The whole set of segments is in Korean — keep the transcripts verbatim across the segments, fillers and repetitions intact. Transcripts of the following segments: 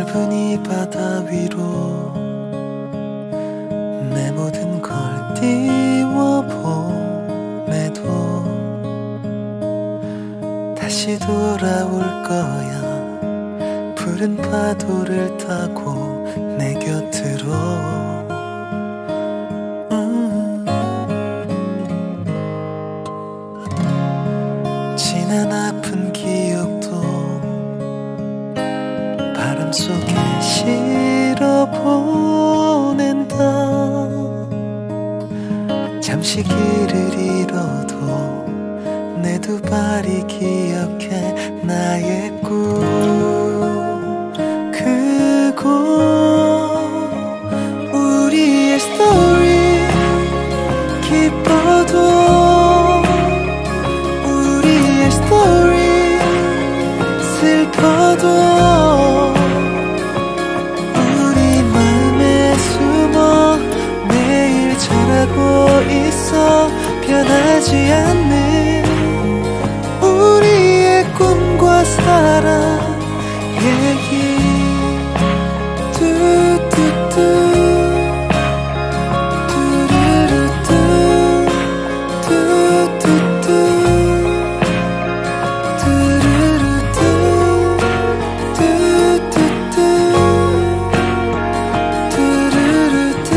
넓은 이 바다 위로 내 모든 걸 띄워보내도 다시 돌아올 거야. 푸른 파도를 타고 내 곁으로. 음. 지난 아픈 기억도 바람 속에 실어 보낸다. 잠시 길을 잃어도 내 두 발이 기억해 나의 꿈. 그곳 우리의 스토리 기뻐도 우리의 스토리 슬퍼도 우리 마음에 숨어 매일 자라고 있어. 변하지 않는 우리의 꿈과 사랑 얘기. 뚜뚜뚜 뚜루루뚜 뚜뚜뚜 뚜루루뚜 뚜뚜뚜 뚜루루뚜.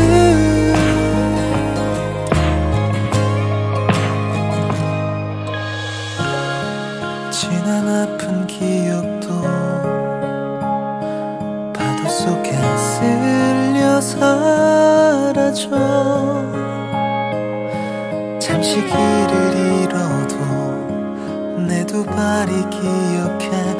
지난 아픈 기억도 파도 속에 쓸려 사라져. 잠시 길을 잃어도 내 두 발이 기억해